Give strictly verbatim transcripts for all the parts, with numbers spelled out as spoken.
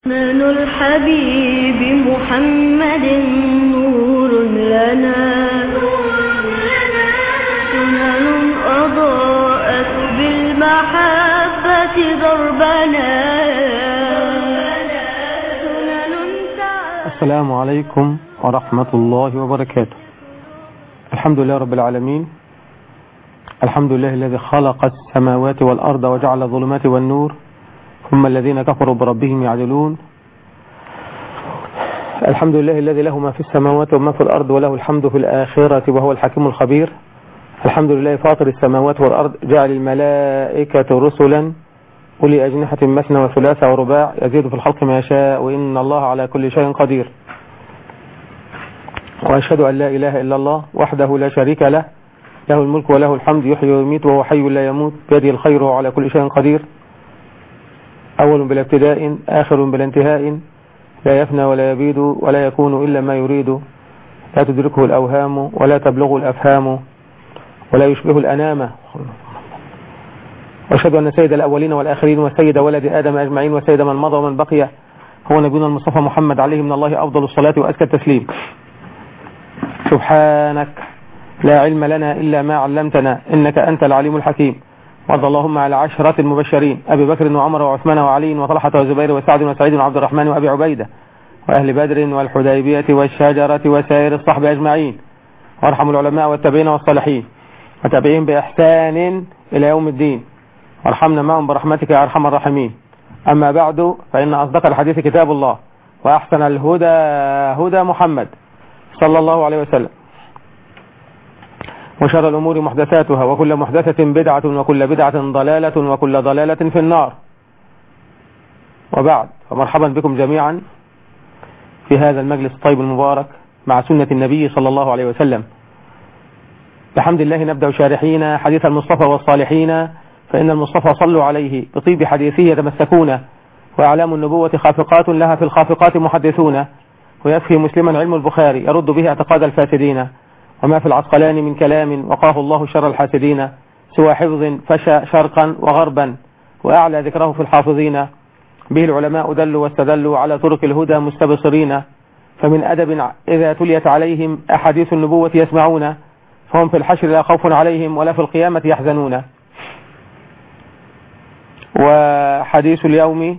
من الحبيب محمد نور لنا، سنن أضاءت بالمحبة دربنا. السلام عليكم ورحمة الله وبركاته. الحمد لله رب العالمين، الحمد لله الذي خلق السماوات والأرض وجعل الظلمات والنور، ثم الذين كفروا بربهم يعدلون. الحمد لله الذي له ما في السماوات وما في الأرض وله الحمد في الآخرة وهو الحكيم الخبير. الحمد لله فاطر السماوات والأرض، جعل الملائكة رسلا أولي أجنحة مثنى وثلاث ورباع، يزيد في الخلق ما يشاء، وإن الله على كل شيء قدير. وأشهد أن لا إله إلا الله وحده لا شريك له، له الملك وله الحمد، يحيي ويميت وهو حي لا يموت، بيده الخير وهو على كل شيء قدير. أول بلا ابتداء، آخر بلا انتهاء، لا يفنى ولا يبيد ولا يكون إلا ما يريد، لا تدركه الأوهام ولا تبلغه الأفهام ولا يشبه الأنام. وأشهد أن سيد الأولين والآخرين وسيد ولد آدم أجمعين وسيد من مضى ومن بقي هو نبينا المصطفى محمد، عليه من الله أفضل الصلاة وأزكى التسليم. سبحانك لا علم لنا إلا ما علمتنا، إنك أنت العليم الحكيم. وارض اللهم على عشرة المبشرين، أبي بكر وعمر وعثمان وعلي وطلحة وزبير وسعد وسعيد وعبد الرحمن وأبي عبيدة، وأهل بدر والحديبية والشجرة وسائر الصحب أجمعين. وارحم العلماء والتابعين والصالحين وتابعين بإحسان إلى يوم الدين، وارحمنا معهم برحمتك يا أرحم الراحمين. أما بعد، فإن أصدق الحديث كتاب الله، وأحسن الهدى هدى محمد صلى الله عليه وسلم، وشر الأمور محدثاتها، وكل محدثة بدعة، وكل بدعة ضلالة، وكل ضلالة في النار. وبعد، فمرحبا بكم جميعا في هذا المجلس الطيب المبارك مع سنة النبي صلى الله عليه وسلم. بحمد الله نبدأ شارحين حديث المصطفى والصالحين، فإن المصطفى صلوا عليه بطيب حديثه يتمسكون، وأعلام النبوة خافقات لها في الخافقات محدثون، ويكفي مسلما علم البخاري يرد به اعتقاد الفاسدين، وما في العسقلان من كلام وقاه الله شر الحاسدين، سوى حفظ فشى شرقا وغربا، وأعلى ذكره في الحافظين. به العلماء دلوا واستدلوا على طرق الهدى مستبصرين، فمن أدب إذا تليت عليهم أحاديث النبوة يسمعون، فهم في الحشر لا خوف عليهم ولا في القيامة يحزنون. وحديث اليوم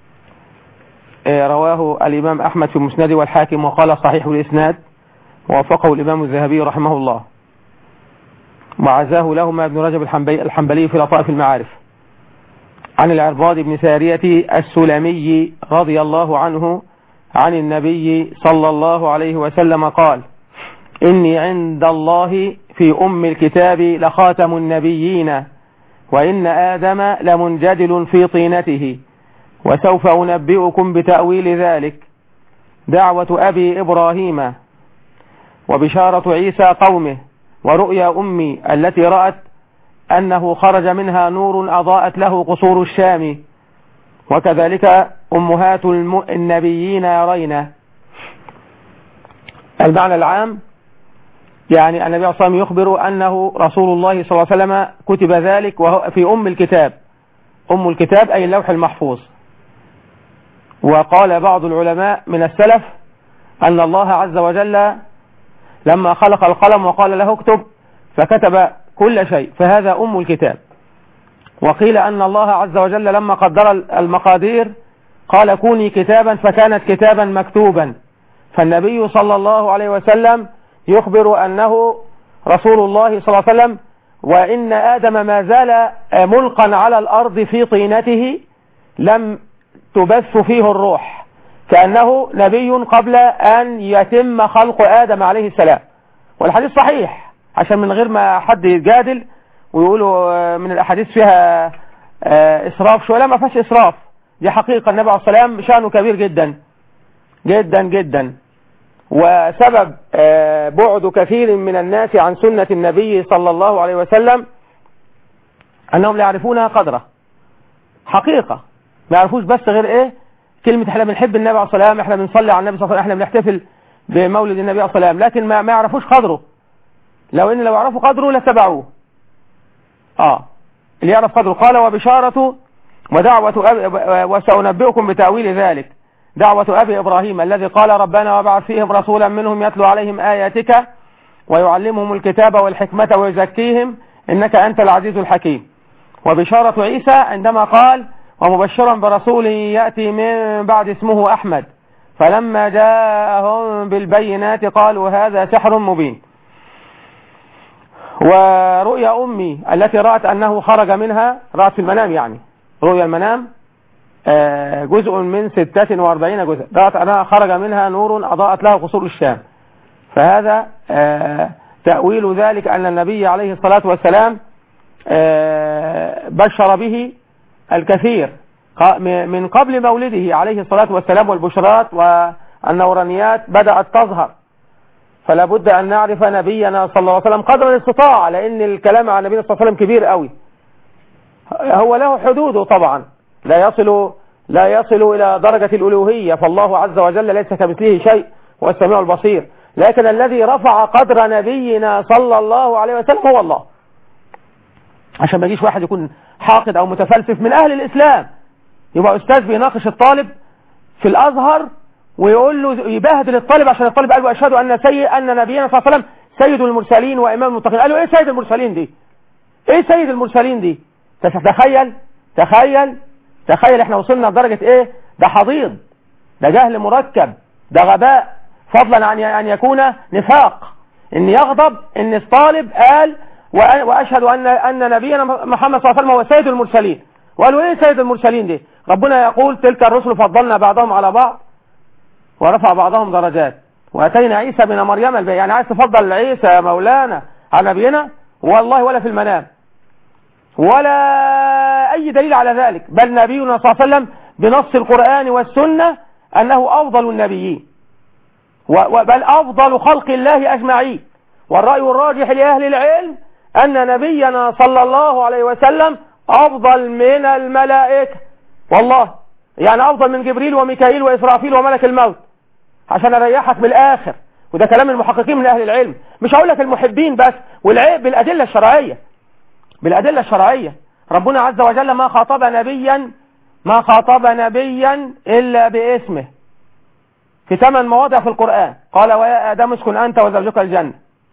رواه الإمام أحمد في مسنده والحاكم، وقال صحيح الإسناد، ووافقه الإمام الذهبي رحمه الله، وعزاه لهما ابن رجب الحنبلي في لطائف المعارف، عن العرباض بن سارية السلمي رضي الله عنه عن النبي صلى الله عليه وسلم قال: إني عند الله في أم الكتاب لخاتم النبيين، وإن آدم لمنجدل في طينته، وسوف أنبئكم بتأويل ذلك، دعوة أبي إبراهيم، وبشارة عيسى قومه، ورؤيا أمي التي رأت أنه خرج منها نور أضاءت له قصور الشام، وكذلك أمهات النبيين يرين. المعنى العام، يعني النبي صلى الله عليه وسلم يخبر أنه رسول الله صلى الله عليه وسلم كتب ذلك وهو في أم الكتاب. أم الكتاب أي اللوح المحفوظ. وقال بعض العلماء من السلف أن الله عز وجل لما خلق القلم وقال له اكتب فكتب كل شيء، فهذا أم الكتاب. وقيل أن الله عز وجل لما قدر المقادير قال كوني كتابا، فكانت كتابا مكتوبا. فالنبي صلى الله عليه وسلم يخبر أنه رسول الله صلى الله عليه وسلم، وإن آدم ما زال ملقا على الأرض في طينته لم تبث فيه الروح، كأنه نبي قبل أن يتم خلق آدم عليه السلام. والحديث صحيح، عشان من غير ما حد يتجادل ويقولوا من الأحاديث فيها إسراف شوية، لا، ما فيهاش إسراف، دي حقيقة. النبي عليه السلام شأنه كبير جدا جدا جدا، وسبب بعد كثير من الناس عن سنة النبي صلى الله عليه وسلم أنهم لا يعرفونها قدره حقيقة. ما يعرفوش بس غير إيه؟ كلمة احنا بنحب النبي عليه الصلاة والسلام، احنا بنصلي على النبي صلى الله عليه وسلم، احنا بنحتفل بمولد النبي عليه الصلاة والسلام، لكن ما, ما يعرفوش قدره. لو ان لو يعرفوا قدره لاتبعوه. اه اللي يعرف قدره. قال: وبشارة ودعوة وسأنبئكم بتأويل ذلك. دعوة أبي إبراهيم الذي قال ربنا وابعث فيهم رسولا منهم يتلو عليهم آياتك ويعلمهم الكتاب والحكمة ويزكيهم إنك أنت العزيز الحكيم. وبشارة عيسى عندما قال ومبشرا برسول يأتي من بعد اسمه أحمد فلما جاءهم بالبينات قالوا هذا سحر مبين. ورؤيا أمي التي رأت أنه خرج منها، رأت في المنام يعني رؤيا المنام جزء من ستة وأربعين جزء، رأت أنها خرج منها نور أضاءت له قصور الشام. فهذا تأويل ذلك أن النبي عليه الصلاة والسلام بشر به الكثير من قبل مولده عليه الصلاة والسلام، والبشرات والنورانيات بدأت تظهر. فلا بد أن نعرف نبينا صلى الله عليه وسلم قدر الاستطاعة، لأن الكلام عن نبينا صلى الله عليه وسلم كبير قوي، هو له حدوده طبعا، لا يصل لا يصل إلى درجة الألوهية، فالله عز وجل ليس كمثله شيء، هو السميع البصير. لكن الذي رفع قدر نبينا صلى الله عليه وسلم هو الله، عشان ما يجيش واحد يكون حاقد أو متفلسف من أهل الإسلام يبقى أستاذ بيناقش الطالب في الأزهر ويقول له يبهدل الطالب عشان الطالب قال له أشهد أن سيد أن نبينا صلى الله عليه وسلم سيد المرسلين وإمام المتقين. قال له إيه سيد المرسلين دي؟ إيه سيد المرسلين دي؟ تخيل تخيل تخيل إحنا وصلنا لدرجة إيه؟ ده حضيض، ده جهل مركب، ده غباء، فضلا عن أن يكون نفاق، إن يغضب إن الطالب قال وأشهد أن أن نبينا محمد صلى الله عليه وسلم هو سيد المرسلين. وقالوا إيه سيد المرسلين دي؟ ربنا يقول تلك الرسل فضلنا بعضهم على بعض ورفع بعضهم درجات وأتينا عيسى بن مريم البي. يعني عايز تفضل عيسى يا مولانا على نبينا؟ والله ولا في المنام ولا أي دليل على ذلك، بل نبينا صلى الله عليه وسلم بنص القرآن والسنة أنه أفضل النبيين بل أفضل خلق الله أجمعين. والرأي الراجح لأهل العلم أن نبينا صلى الله عليه وسلم أفضل من الملائكة، والله يعني أفضل من جبريل وميكائيل وإسرافيل وملك الموت، عشان أريحك من الآخر. وده كلام المحققين من أهل العلم، مش هقول لك المحبين بس، والعيب بالأدلة الشرعية بالأدلة الشرعية. ربنا عز وجل ما خاطب نبيا ما خاطب نبيا إلا باسمه في ثمان مواضع في القرآن. قال ويا آدم اسكن أنت وزوجك الجنة،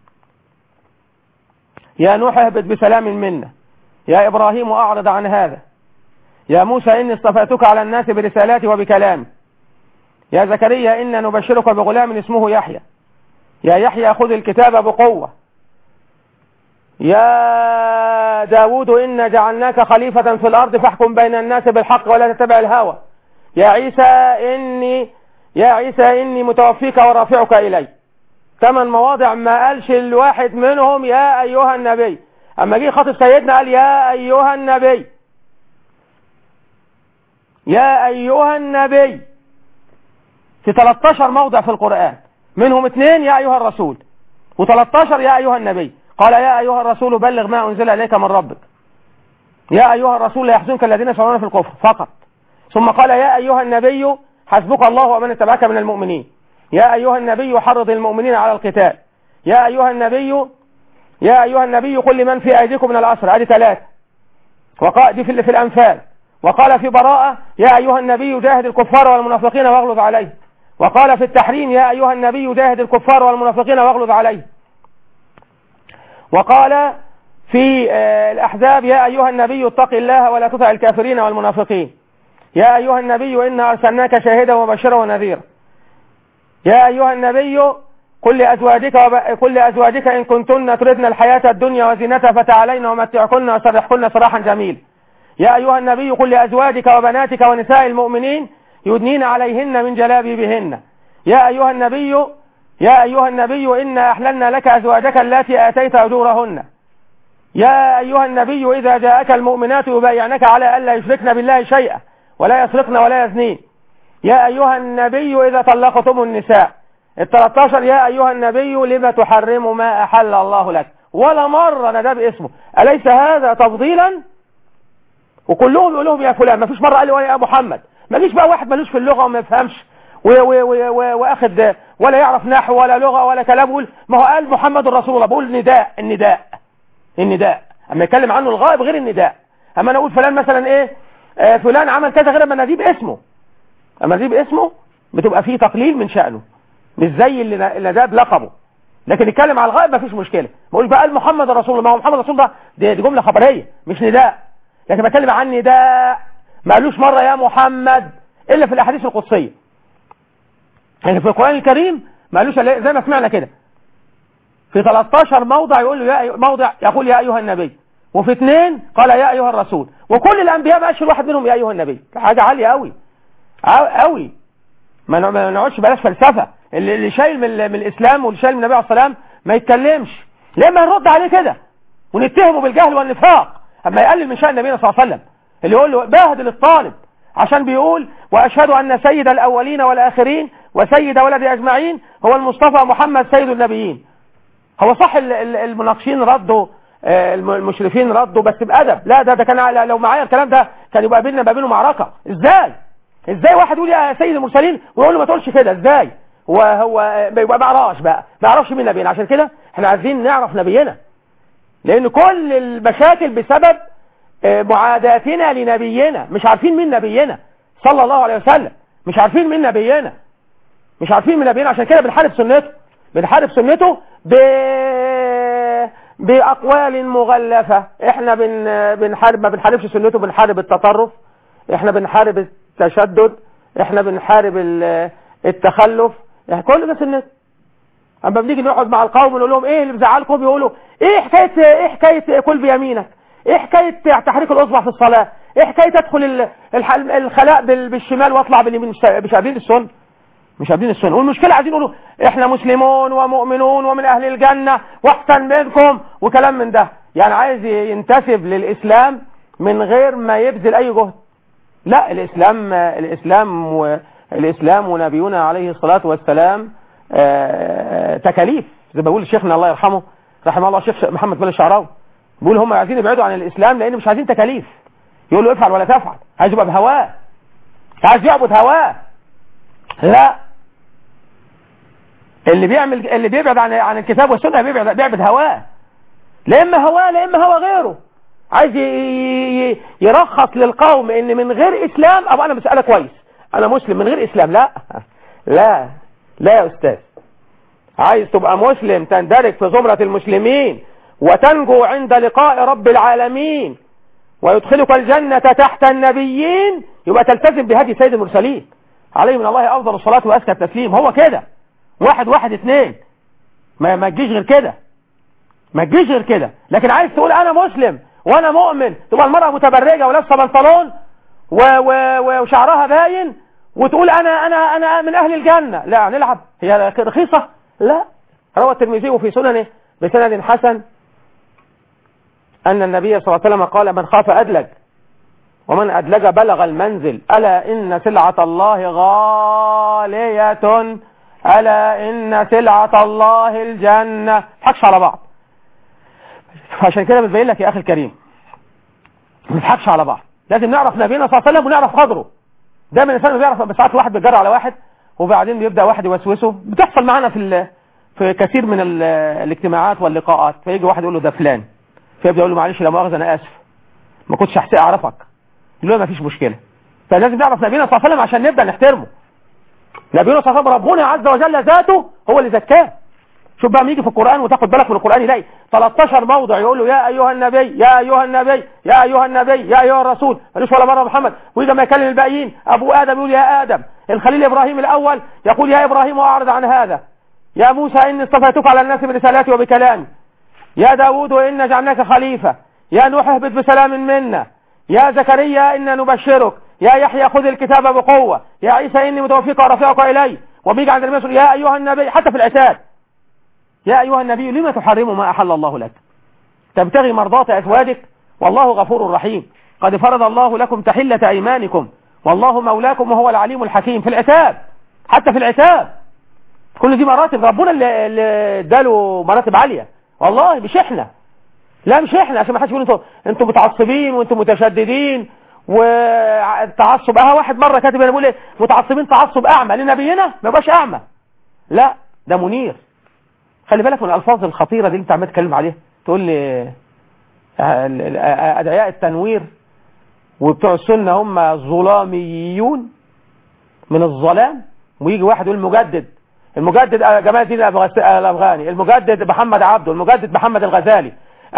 يا نوح اهبط بسلام منا، يا إبراهيم أعرض عن هذا، يا موسى إني اصطفيتك على الناس برسالاتي وبكلامي، يا زكريا إنا نبشرك بغلام اسمه يحيى، يا يحيى خذ الكتاب بقوة، يا داود إنا جعلناك خليفة في الأرض فاحكم بين الناس بالحق ولا تتبع الهوى، يا عيسى إني يا عيسى إني متوفيك ورافعك إلي. ثمان مواضع ما قالش الواحد منهم يا أيها النبي. أما جه خاطب سيدنا قال يا أيها النبي، يا أيها النبي في ثلاثة عشر موضع في القرآن، منهم اثنين يا أيها الرسول وثلاثة عشر يا أيها النبي. قال يا أيها الرسول بلغ ما أنزل إليك من ربك، يا أيها الرسول لا يحزنك الذين يسعون في الكفر فقط. ثم قال يا أيها النبي حسبك الله ومن اتبعك من المؤمنين، يا أيها النبي حرض المؤمنين على القتال، يا أيها النبي يا أيها النبي قل لمن في أيديكم من الأسرى، هذه ثلاثة. وقال دي في, في الأنفال. وقال في براءة يا أيها النبي جاهد الكفار والمنافقين واغلظ عليه. وقال في التحريم يا أيها النبي جاهد الكفار والمنافقين واغلظ عليه. وقال في الأحزاب يا أيها النبي اتق الله ولا تطع الكافرين والمنافقين، يا أيها النبي إنا أرسلناك شاهدا وبشرا ونذيرا، يا أيها النبي قل لأزواجك وقل لأزواجك إن كنتن تردن الحياة الدنيا وزينتها فتعالين ومتعكن وسرحكن سراحا جميلا، يا أيها النبي قل لأزواجك وبناتك ونساء المؤمنين يدنين عليهن من جلابيبهن، يا أيها النبي يا أيها النبي إنا أحللنا لك أزواجك التي آتيت أجورهن، يا أيها النبي إذا جاءك المؤمنات يبايعنك على ألا يشركن بالله شيئا ولا يسرقن ولا يزنين، يا أيها النبي إذا طلقتم النساء. الثلاثة عشر يا أيها النبي لما تحرم ما أحل الله لك، ولا مرة ندى باسمه. أليس هذا تفضيلا؟ وكلهم يقولهم يا فلان، ما فيش مرة قال لي ولا يا محمد. ما فيش بقى واحد ملوش في اللغة وما يفهمش واخد ولا يعرف نحو ولا لغة ولا كلام يقول ما هو قال محمد رسول الله. بقول نداء النداء النداء اما يتكلم عنه الغائب غير النداء. اما انا اقول فلان مثلا ايه آه فلان عمل كذا غير اما نجيب اسمه، اما نجيب اسمه بتبقى فيه تقليل من شأنه، مش زي اللي اللي ده بلقبه. لكن يتكلم على الغائب مفيش مشكله، بقول بقى محمد رسول الله، ما هو محمد رسول الله دي, دي جمله خبريه مش نداء. لكن بتكلم عن نداء ما قالوش مره يا محمد الا في الاحاديث القدسيه. يعني في القران الكريم ما قالوش زي ما سمعنا كده في ثلاثة عشر موضع يقول له يا موضع يقول يا ايها النبي، وفي اثنين قال يا ايها الرسول، وكل الانبياء ما قالش واحد منهم يا ايها النبي. حاجه عاليه قوي قوي. ما نقعدش بلاش فلسفه. اللي شايل من, من الاسلام واللي شايل من النبي عليه الصلاه والسلام ما يتكلمش، لما نرد عليه كده ونتهمه بالجهل والنفاق اما يقلل من شأن النبي صلى الله عليه وسلم، اللي يقول له بهدل الطالب عشان بيقول واشهد ان سيد الاولين والاخرين وسيد ولد اجمعين هو المصطفى محمد سيد النبيين. هو صح المناقشين ردوا، المشرفين ردوا بس بأدب. لا ده ده كان لو معايا الكلام ده كان يبقى بيننا ما بينه معركه. ازاي ازاي واحد يقول يا سيد المرسلين ويقول له ما تقولش كده؟ ازاي وهو بيبقى ما يعرفش بقى ما يعرفش مين نبينا؟ عشان كده احنا عايزين نعرف نبينا، لان كل المشاكل بسبب معاداتنا لنبينا. مش عارفين مين نبينا صلى الله عليه وسلم، مش عارفين مين نبينا، مش عارفين مين نبينا. عشان كده بنحارب سنته، بنحارب سنته ب... بأقوال مغلفة. احنا بن... بنحارب ما بنحاربش سنته، بنحارب التطرف، احنا بنحارب التشدد، احنا بنحارب التخلف، يعني كل ده سنته. اما بنيجي نقعد مع القوم ونقول لهم ايه اللي بيزعلكم، يقولوا ايه حكايه ايه حكايه كل بيمينك، ايه حكايه تحريك الاصبع في الصلاه، ايه حكايه ادخل الخلاء بالشمال واطلع باليمين. مش قابلين السنه، مش قابلين السنه. والمشكله عايزين يقولوا احنا مسلمون ومؤمنون ومن اهل الجنه واحسن منكم وكلام من ده. يعني عايز ينتسب للاسلام من غير ما يبذل اي جهد. لا، الاسلام الاسلام والاسلام ونبينا عليه الصلاه والسلام آه تكاليف. زي ما بيقول شيخنا الله يرحمه رحمه الله الشيخ محمد بن الشعراوي، بيقول هم عايزين يبعدوا عن الاسلام لان مش عايزين تكاليف. يقول له افعل ولا تفعل، عايز يبقى بهواه، عايز يعبد هواه. لا، اللي بيعمل اللي بيبعد عن عن الكتاب والسنه بيبعد بيعبد هواه، لا اما هواه لا اما هو غيره. عايز يرخص للقوم ان من غير اسلام ابقى انا مساله كويس، انا مسلم من غير اسلام. لا لا لا يا استاذ، عايز تبقى مسلم تندرج في زمرة المسلمين وتنجو عند لقاء رب العالمين ويدخلك الجنة تحت النبيين، يبقى تلتزم بهدي سيد المرسلين عليه من الله افضل الصلاة وازكى التسليم. هو كده واحد واحد اتنين، ما ما تجيش غير كده، ما تجيش غير كده. لكن عايز تقول انا مسلم وانا مؤمن، تبقى المرأة متبرجة ولابسه بنطلون وشعرها باين وتقول انا انا انا من اهل الجنة. لا نلعب، هي رخيصة. لا، روى الترمذي في سننه بسند حسن ان النبي صلى الله عليه وسلم قال من خاف ادلج ومن ادلج بلغ المنزل، الا ان سلعة الله غالية، الا ان سلعة الله الجنة. ما تضحكش على بعض. عشان كده بتبين لك يا اخي الكريم ما تضحكش على بعض، لازم نعرف نبينا صلى الله عليه وسلم ونعرف قدره. دايما الانسان بيعرف، ساعات واحد بيجرى على واحد وبعدين بيبدا واحد يوسوسه. بتحصل معانا في في كثير من الاجتماعات واللقاءات، فيجي واحد يقول له ده فلان، فيبدا يقول له معلش لا مؤاخذه انا اسف ما كنتش احسن اعرفك. يقول له ما فيش مشكله. فلازم نعرف نبينا صلى الله عليه وسلم عشان نبدا نحترمه. نبينا صلى الله عليه وسلم ربنا عز وجل ذاته هو اللي زكاه. شوف بقى يجي في القرآن وتاخد بالك من القرآن يلاقي ثلاثة عشر موضع يقول له يا أيها النبي يا أيها النبي يا أيها النبي يا أيها الرسول، مالوش ولا مرة محمد. وإذا ما يكلم الباقيين أبو آدم يقول يا آدم، الخليل إبراهيم الأول يقول يا إبراهيم وأعرض عن هذا، يا موسى إني اصطفيتك على الناس برسالاتي وبكلامي، يا داود إنا جعلناك خليفة، يا نوح اهبط بسلام منا، يا زكريا إنا نبشرك، يا يحيى خذ الكتاب بقوة، يا عيسى إني متوفيك ورافعك إلي. وبيجي عند النبي يا أيها النبي، حتى في العتاب يا أيها النبي لما تحرم ما أحل الله لك تبتغي مرضات أزواجك والله غفور رحيم، قد فرض الله لكم تحلة أيمانكم والله مولاكم وهو العليم الحكيم. في العتاب، حتى في العتاب، كل دي مراتب ربنا اللي, اللي اداله مراتب عالية. والله مش احنا، لا مش احنا، عشان ما حدش يقول انتوا انتوا متعصبين وانتوا متشددين والتعصب. اه واحد مرة كاتب انا بقول ايه متعصبين تعصب اعمى لنبينا، ما يبقاش اعمى، لا ده منير. خلي بالك من الألفاظ الخطيرة دي اللي انت عمال تتكلم عليها. تقول لي أدعياء التنوير وبتوع السنة هم ظلاميون من الظلام. ويجي واحد يقول مجدد، المجدد جمال الدين الأفغاني، المجدد محمد عبده، المجدد محمد الغزالي،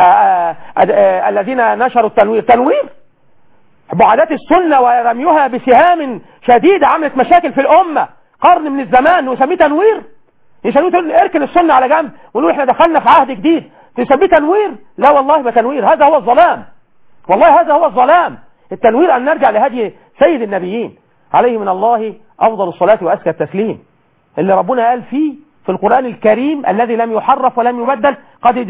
الذين نشروا التنوير. تنوير معاداة السنة ورميها بسهام شديدة عملت مشاكل في الأمة قرن من الزمان ويسميه تنوير؟ يسميه اركن السنة على جنب ونقول احنا دخلنا في عهد جديد، تسميه تنوير؟ لا والله ما تنوير، هذا هو الظلام، والله هذا هو الظلام. التنوير أن نرجع لهدي سيد النبيين عليه من الله أفضل الصلاة وأزكى التسليم، اللي ربنا قال فيه في القرآن الكريم الذي لم يحرف ولم يبدل: قد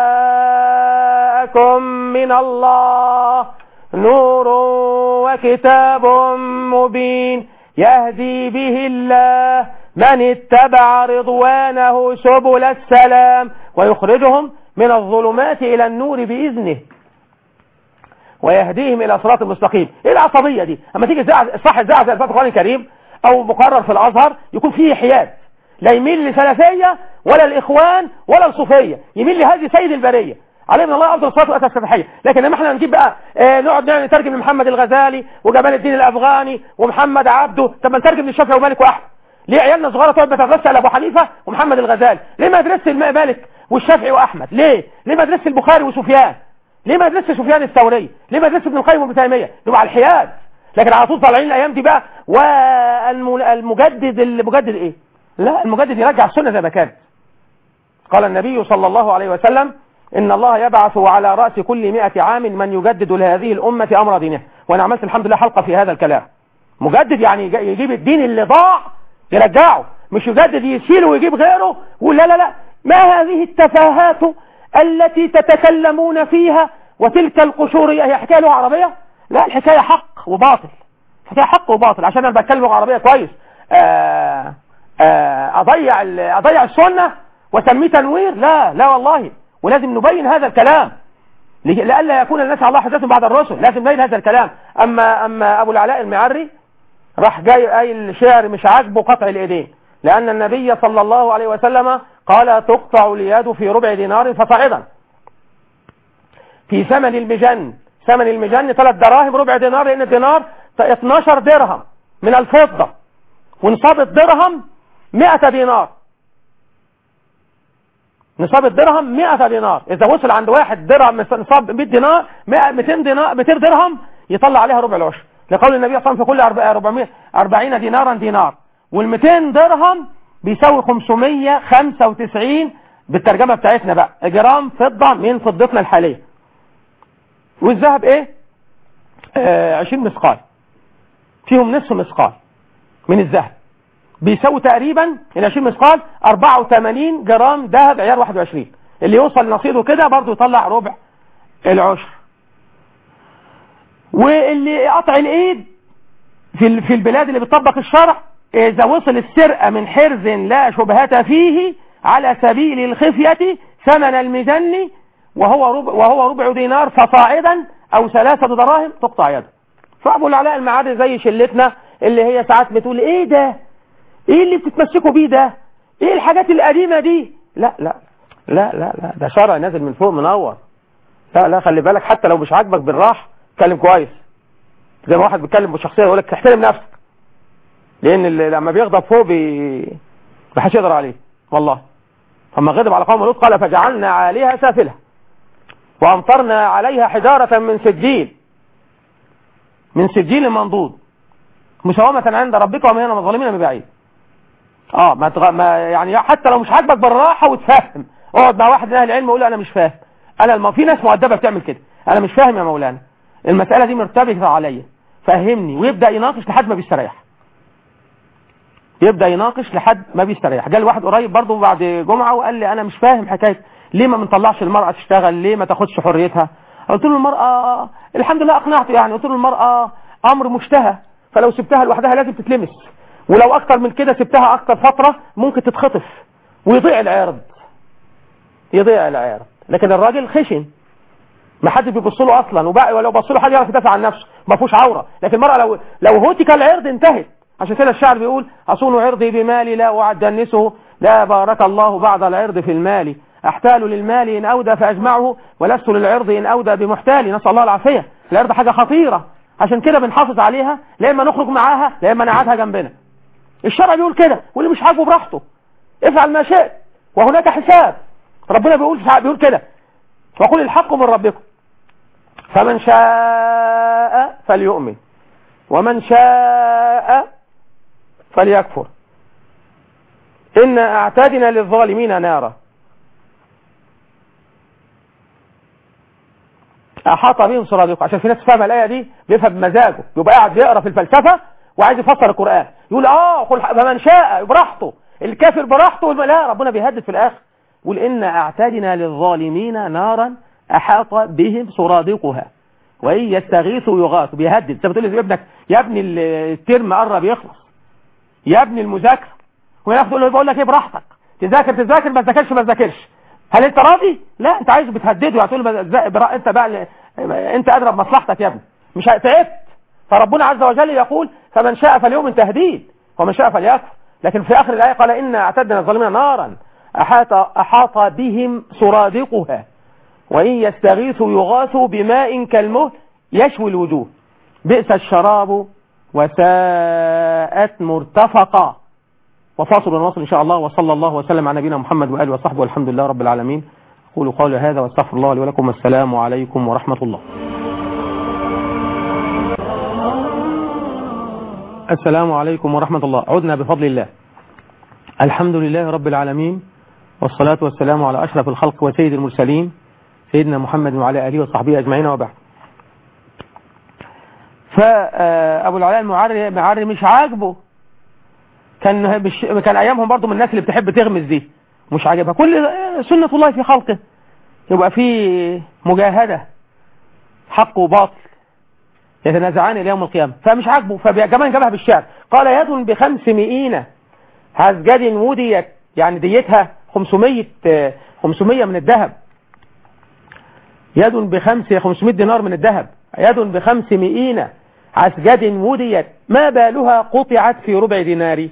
جاءكم من الله نور وكتاب مبين يهدي به الله من اتبع رضوانه سبل السلام ويخرجهم من الظلمات إلى النور بإذنه ويهديهم إلى صراط المستقيم. إيه العصبية دي؟ أما تيجي صح الزعزع زي القرآن الكريم أو مقرر في الأزهر يكون فيه حياد، لا يميل لسلفية ولا الإخوان ولا الصوفية، يميل لهذه سيد البرية عليه من الله أفضل الصلاة وأتى الفتحية. لكن لما احنا نجيب بقى اه نقعد نعمل نترجم لمحمد الغزالي وجمال الدين الأفغاني ومحمد عبده، طب ما نترجم للشافعي ومالك وأحمد. ليه عيالنا صغيرة تقعد بتدرس لأبو حنيفة ومحمد الغزالي؟ ليه ما درسش مالك والشافعي وأحمد؟ ليه؟ ليه ما درسش البخاري وسفيان؟ ليه ما درسش سفيان الثوري؟ ليه ما درسش ابن القيم وابن تيمية؟ نبقى على الحياد. لكن على طول طالعين الأيام دي بقى والمجدد المجدد إيه؟ لا، المجدد يرجع السنة زي ما كانت. قال النبي صلى الله عليه وسلم: إن الله يبعث على رأس كل مئة عام من يجدد لهذه الأمة أمر دينها. وأنا عملت الحمد لله حلقة في هذا الكلام. مجدد يعني يجيب الدين اللي ضاع يرجعه، مش يجدد يشيله ويجيب غيره. ولا لا لا ما هذه التفاهات التي تتكلمون فيها وتلك القشور؟ هي حكاية لغة عربية؟ لا، الحكاية حق وباطل، الحكاية حق وباطل. عشان أنا بتكلم لغة عربية كويس آآ آآ أضيع أضيع السنة وسميه تنوير؟ لا لا والله. ولازم نبين هذا الكلام لئلا يكون الناس على الله حجتهم بعد الرسل، لازم نبين هذا الكلام. أما أما أبو العلاء المعري راح جاي قايل شعر مش عاجبه قطع الإيدين، لأن النبي صلى الله عليه وسلم قال: تقطع اليد في ربع دينار فصاعدا. في ثمن المجن، ثمن المجن ثلاث دراهم ربع دينار، لأن الدينار اثناشر درهم من الفضة، ونصاب الدرهم مئة دينار. نصاب الدرهم مئة دينار. إذا وصل عند واحد درهم نصاب مئة دينار مئتين دينار مئتين درهم يطلع عليها ربع العشر، لقول النبي صلى الله عليه وسلم: في كل أربعمائة وأربعين دينارا دينار. والمئتين درهم بيساوي خمسمائة وخمسة وتسعين بالترجمة بتاعتنا بقى جرام فضة من فضتنا الحالية. والذهب ايه؟ آه عشرين مثقال، فيهم نصف مثقال من الذهب، بيساوي تقريبا ال عشرين مثقال أربعة وثمانين جرام ذهب عيار واحد وعشرين. اللي يوصل نصيده كده برضه يطلع ربع العشر. واللي قطع الايد في في البلاد اللي بتطبق الشرع، اذا وصل السرقة من حرز لا شبهة فيه على سبيل الخفية ثمن المجن وهو ربع وهو ربع دينار فصاعدا او ثلاثة دراهم تقطع يده. فابو العلاء المعري زي شلتنا اللي هي ساعات بتقول: ايه ده؟ ايه اللي بتتمسكوا بيه ده؟ ايه الحاجات القديمة دي؟ لا لا لا لا لا ده شرع نازل من فوق منور. لا لا خلي بالك، حتى لو مش عاجبك بالراحة اتكلم كويس. زي ما واحد بيتكلم بشخصية يقول لك تحترم نفسك، لان اللي لما بيغضب فوق بي محدش يقدر عليه والله. اما غضب على قوم لوط قال: فجعلنا عاليها سافلها وامطرنا عليها حجارة من سجيل من سجيل منضود مسومة عند ربك وما هي من الظالمين ببعيد. اه ما, تغ... ما يعني حتى لو مش عاجبك بالراحة وتفهم، اقعد مع واحد من اهل العلم ويقول: انا مش فاهم. انا الم... في ناس مؤدبة بتعمل كده، انا مش فاهم يا مولانا، المسألة دي مرتبطة عليا، فهمني. ويبدأ يناقش لحد ما بيستريح، يبدأ يناقش لحد ما بيستريح. جاء الواحد قريب برضه بعد جمعة وقال لي: انا مش فاهم حكاية ليه ما بنطلعش المرأة تشتغل، ليه ما تاخدش حريتها. قلت له: المرأة الحمد لله اقنعته يعني. قلت له: المرأة امر مشتهى، فلو سبتها لوحدها لازم تتلمس، ولو اكتر من كده سبتها اكتر فترة ممكن تتخطف ويضيع العرض، يضيع العرض. لكن الراجل خشن، ما حد بيبص له اصلا، وبقى ولو بص له حد يعرف يدافع عن نفسه، ما فيهوش عورة. لكن المرأة لو لو هتك العرض انتهت. عشان كده الشاعر بيقول: اصون عرضي بمالي لا اعدنسه، لا بارك الله بعد العرض في المال، احتال للمال ان اودى فاجمعه، ولست للعرض ان اودى بمحتال. نسأل الله العافية. العرض حاجة خطيرة، عشان كده بنحافظ عليها، لا اما نخرج معاها لا اما نقعدها جنبنا. الشرع بيقول كده، واللي مش عاجبه براحته، افعل ما شئت وهناك حساب. ربنا بيقول بيقول كده، وقل الحق من ربكم فمن شاء فليؤمن ومن شاء فليكفر إنا أعتدنا للظالمين نارا أحاط بهم سرادقها. عشان في ناس فاهمة الآية دي بيفهم بمزاجه، يبقى قاعد يقرأ في الفلسفة وعايز يفسر القرآن، يقول اه قل فمن شاء براحته، الكافر براحته. لا، ربنا بيهدد في الآخر، يقول إنا أعتدنا للظالمين نارا أحاط بهم سرادقها وإن يستغيثوا يغاثوا. بيهدد. انت بتقول لابنك يا ابني الترم قرب يخلص، يا ابني المذاكره، وياخد تقول له بقول لك ايه براحتك، تذاكر تذاكر ما تذاكرش ما تذاكرش. هل انت راضي؟ لا، انت عايز بتهدده، هتقول له انت بقى انت ادرى بمصلحتك يا ابني، مش تعبت. فربنا عز وجل يقول فمن شاء فليؤمن تهديد ومن شاء فليكفر. لكن في اخر الايه قال إنا أعتدنا للظالمين نارا احاط احاط بهم سرادقها وإن يستغيثوا يغاثوا بماء كالمهل يشوي الوجوه بئس الشراب وساءت مرتفقا. وفاصل ونواصل إن شاء الله. وصلى الله وسلم على نبينا محمد وآله وصحبه والحمد لله رب العالمين. قولوا قولي هذا واستغفر الله لي ولكم. السلام عليكم ورحمة الله. السلام عليكم ورحمة الله. عدنا بفضل الله. الحمد لله رب العالمين، والصلاة والسلام على أشرف الخلق وسيد المرسلين سيدنا محمد وعلى آله وصحبه أجمعين، وبعد. فأبو العلاء المعري مش عاجبه، كان مش كان أيامهم برضو من الناس اللي بتحب تغمز دي، مش عاجبها. كل سنة الله في خلقه يبقى في مجاهدة، حق وباطل يتنازعان إلى يوم القيامة، فمش عاجبه. فكمان جابها بالشعر، قال يد بخمس مئين هزجد وديت، يعني ديتها خمسمية خمسمية من الذهب، يد بخمس خمسمائة دينار من الذهب، يد بخمس مئين عسجد وديت ما بالها قطعت في ربع دينار.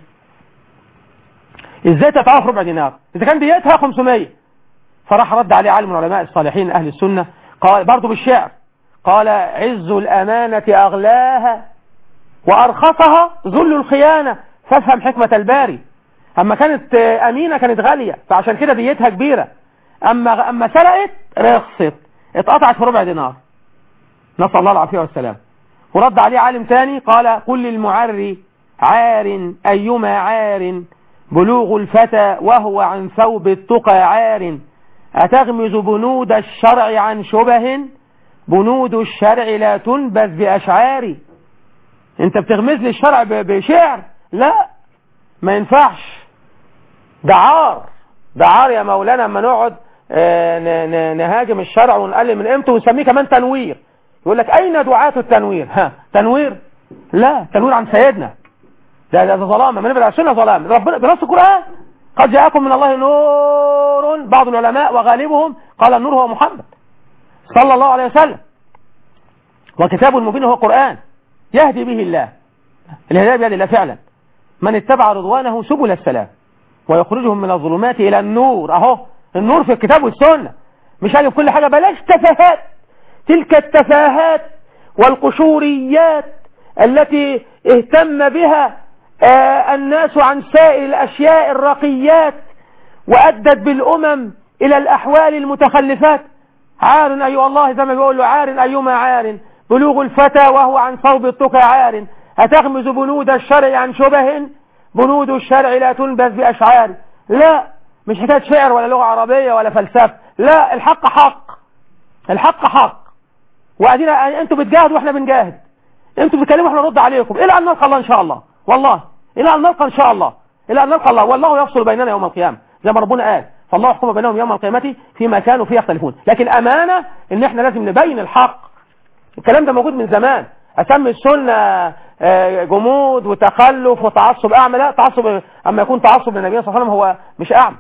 ازاي تتعرف ربع دينار اذا كان ديتها خمسمية؟ فراح رد عليه عالم من علماء الصالحين اهل السنة، قال برضه بالشعر، قال عز الامانة اغلاها وارخصها ذل الخيانة فافهم حكمة الباري. اما كانت امينة كانت غالية فعشان كده ديتها كبيرة، اما اما سرقت رخصت اتقطعت في ربع دينار، نسأل الله العافية والسلام. ورد عليه عالم ثاني قال قل للمعري عار أيما عار بلوغ الفتى وهو عن ثوب التقى عار أتغمز بنود الشرع عن شبه بنود الشرع لا تنبذ بأشعار. انت بتغمز لي الشرع بشعر؟ لا، ما ينفعش، ده عار، ده عار يا مولانا. اما نقعد نهاجم الشرع ونقلل من قيمته ونسميه كمان تنوير، يقول لك أين دعاة التنوير؟ ها تنوير؟ لا، تنوير عن سيدنا، ده ده ظلام. ما نبعد عشان ظلام. ربنا بنص القرآن قد جاءكم من الله نور. بعض العلماء وغالبهم قال النور هو محمد صلى الله عليه وسلم، وكتاب مبين هو قرآن يهدي به الله، الهداية بيد الله فعلا، من اتبع رضوانه سبل السلام ويخرجهم من الظلمات إلى النور. أهو النور في الكتاب والسنة، مش هاجي في كل حاجة. بلاش تفاهات، تلك التفاهات والقشوريات التي اهتم بها آه الناس عن سائر الأشياء الرقيات وأدت بالأمم إلى الأحوال المتخلفات. عار أيها الله، زي ما بيقول له عار أيما عار بلوغ الفتى وهو عن صوب التقى عار أتغمز بنود الشرع عن شبه بنود الشرع لا تنبذ بأشعار. لا، مش حكاية شعر ولا لغة عربية ولا فلسفة، لا، الحق حق، الحق حق. وأدينا أنتوا بتجاهدوا وإحنا بنجاهد، أنتوا بتكلموا وإحنا نرد عليكم إلى أن نلقى الله إن شاء الله، والله إلى أن نلقى إن شاء الله، إلى أن نلقى الله، والله يفصل بيننا يوم القيامة زي ما ربنا قال، فالله يحكم بينهم يوم القيامة فيما كانوا فيه يختلفون. لكن أمانة إن إحنا لازم نبين الحق. الكلام ده موجود من زمان. أسمي السنة جمود وتخلف وتعصب أعمى؟ لا، تعصب أما يكون تعصب للنبي صلى الله عليه وسلم هو مش أعمى.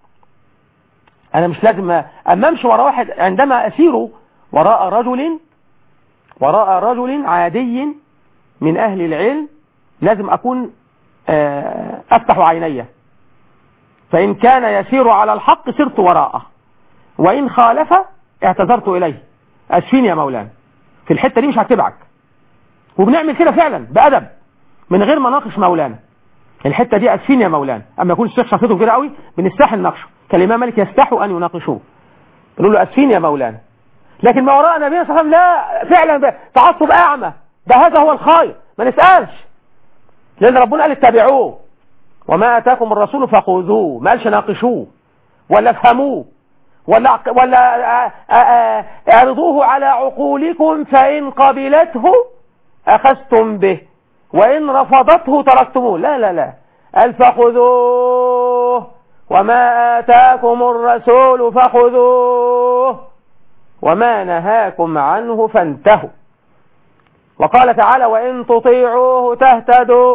أنا مش لازم أما أمشي وراء واحد، عندما أسير وراء رجل وراء رجل عادي من أهل العلم لازم أكون أفتح عيني، فإن كان يسير على الحق سرت وراءه، وإن خالف اعتذرت إليه، أسفين يا مولانا في الحتة دي مش هتبعك. وبنعمل كده فعلا بأدب من غير ما ناقش مولانا، الحتة دي أسفين يا مولانا. أما يكون الشيخ شخصيته كبيرة قوي بنستحي نناقشه، كالإمام مالك يستحوا أن يناقشوه، بنقول له أسفين يا مولانا. لكن ما وراء النبي صلى الله عليه وسلم لا، فعلا تعصب أعمى، ده هذا هو الخير، ما نسألش، لأن ربنا قال اتبعوه وما آتاكم الرسول فخذوه، ما قالش ناقشوه ولا افهموه ولا ولا اعرضوه على عقولكم، فإن قبلته أخذتم به وإن رفضته تركتموه. لا لا لا، قال فخذوه وما آتاكم الرسول فخذوه وما نهاكم عنه فانتهوا. وقال تعالى وإن تطيعوه تهتدوا.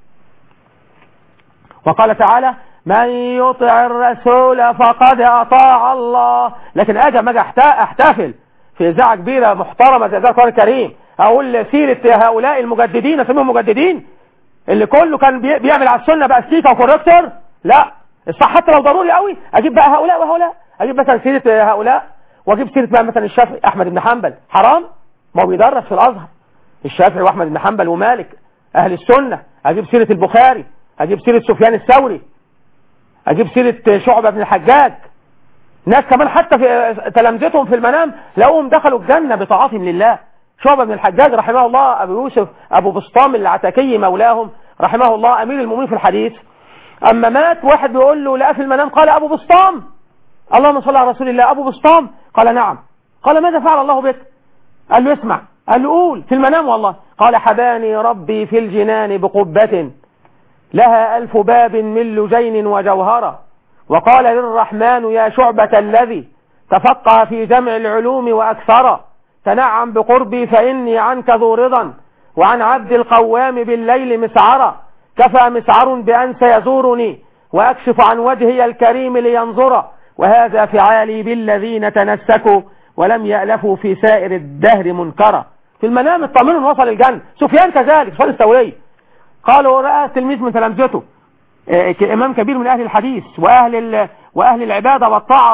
وقال تعالى من يطع الرسول فقد أطاع الله. لكن أجي ما أحتفل في إذاعة كبيرة محترمة زي إذاعة القرآن الكريم أقول سيرة هؤلاء المجددين، اسمهم مجددين اللي كله كان بيعمل على السنة بقى ستيكا وكوركتور، لا الصح حتى لو ضروري قوي أجيب بقى هؤلاء وهؤلاء، أجيب مثلا سيرة هؤلاء وأجيب سيرة بقى مثلا الشافعي أحمد بن حنبل، حرام؟ ما هو بيدرس في الأزهر الشافعي وأحمد بن حنبل ومالك أهل السنة. أجيب سيرة البخاري، أجيب سيرة سفيان الثوري، أجيب سيرة شعبة بن الحجاج، ناس كمان حتى في تلامذتهم في المنام لقوهم دخلوا الجنة بطاعتهم لله. شعبة بن الحجاج رحمه الله، أبو يوسف أبو بسطام العتاكي مولاهم رحمه الله أمير المؤمنين في الحديث، أما مات واحد بيقول له لقى في المنام قال أبو بسطام، اللهم صل على رسول الله، أبو بسطام، قال نعم، قال ماذا فعل الله بك؟ قال له اسمع، قال له قول في المنام والله، قال حباني ربي في الجنان بقبة لها ألف باب من لجين وجوهرة، وقال للرحمن يا شعبة الذي تفقه في جمع العلوم وأكثر، تنعم بقربي فإني عنك ذو رضا وعن عبد القوام بالليل مسعرا، كفى مسعر بأن سيزورني وأكشف عن وجهي الكريم لينظر، وهذا فعالي بالذين تنسكوا ولم يألفوا في سائر الدهر منكرا. في المنام اطمنوا وصل الجنة. سفيان كذلك، سفيان الثوري قالوا رأى تلميذ من تلامذته إمام كبير من أهل الحديث وأهل وأهل العبادة والطاعة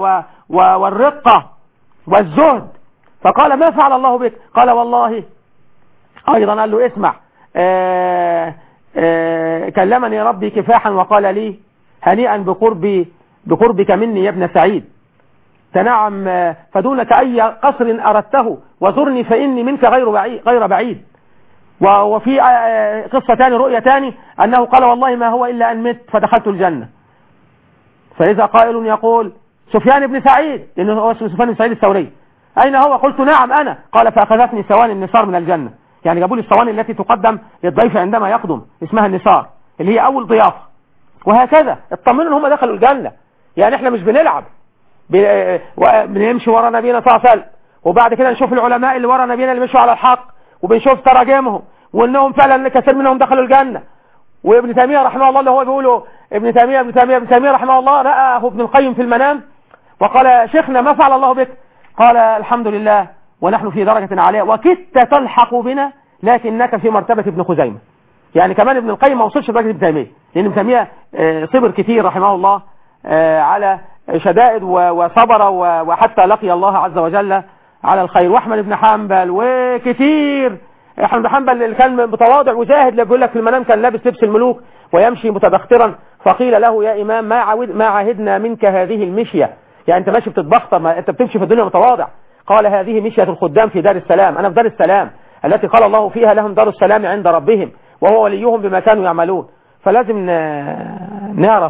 والرقة والزهد، فقال ما فعل الله بك؟ قال والله أيضا قال له اسمع، آآ آآ كلمني ربي كفاحا وقال لي هنيئا بقربي بقربك مني يا ابن سعيد، تنعم فدونك أي قصر أردته وزرني فإني منك غير بعيد, غير بعيد. وفي قصة تاني رؤية تاني أنه قال والله ما هو إلا أن مت فدخلت الجنة. فإذا قائل يقول سفيان بن سعيد، لأنه هو اسمه سفيان بن سعيد الثوري، أين هو؟ قلت نعم أنا. قال فأخذتني سواني النصار من الجنة، يعني جابوا لي الصواني التي تقدم للضيف عندما يقدم اسمها النصار اللي هي أول ضيافة. وهكذا اطمنوا هم دخلوا الجنة. يعني احنا مش بنلعب، بنمشي ورا نبينا صلى الله عليه وسلم، وبعد كده نشوف العلماء اللي ورا نبينا اللي مشوا على الحق وبنشوف تراجمهم وانهم فعلا كثير منهم دخلوا الجنة. وابن تيمية رحمه الله اللي هو بيقوله ابن تيمية ابن تيمية ابن تيمية رحمه الله رآه ابن القيم في المنام وقال شيخنا ما فعل الله بك؟ قال الحمد لله ونحن في درجة عالية وكدت تلحق بنا لكنك في مرتبة ابن خزيمة. يعني كمان ابن القيم ما وصلش لدرجة ابن تيمية، لأن ابن تيمية صبر كتير رحمه الله على شدائد وصبر وحتى لقي الله عز وجل على الخير. واحمد بن حنبل وكتير، احمد بن حنبل اللي كان متواضع وزاهد، اللي بيقول لك في المنام كان لابس لبس الملوك ويمشي متبخترا، فقيل له يا إمام ما عود ما عهدنا منك هذه المشية، يعني انت ماشي بتتبختر، ما انت بتمشي في الدنيا متواضع. قال هذه مشية الخدام في دار السلام، انا في دار السلام التي قال الله فيها لهم دار السلام عند ربهم وهو وليهم بما كانوا يعملون. فلازم نعرف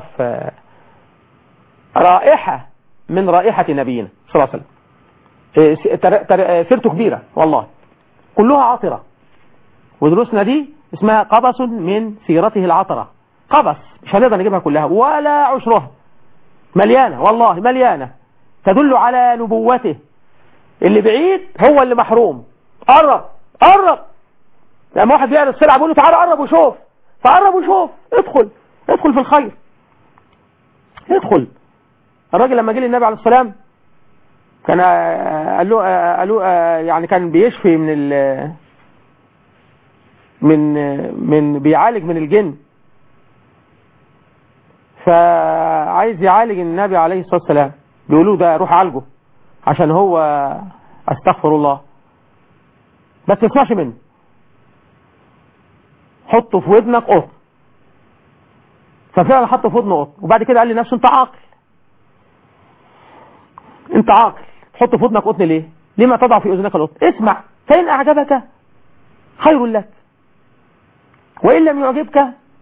رائحة من رائحة نبينا صلى الله عليه وسلم، سيرته كبيرة والله كلها عطرة، ودروسنا دي اسمها قبس من سيرته العطرة، قبس مش هنقدر نجيبها كلها ولا عشرها، مليانة والله مليانة تدل على نبوته. اللي بعيد هو اللي محروم، قرب قرب، لما واحد بيعرض السلعة بيقول له تعالى قرب وشوف، فقرب وشوف، ادخل ادخل في الخير، ادخل. الراجل لما جه للنبي عليه السلام كان قال له قال له يعني كان بيشفي من ال من من بيعالج من الجن، فعايز يعالج النبي عليه الصلاة والسلام، بيقولوا ده روح عالجه عشان هو استغفر الله، بس ما تسمعش منه، حطه في ودنك قط، ففعلا حطه في ودن قط، وبعد كده قال لنفسه انت عاقل، انت عاقل تحط في ودنك قطن ليه؟ لما تضع في اذنك القطن؟ اسمع، فان اعجبك خير لك، وان لم يعجبك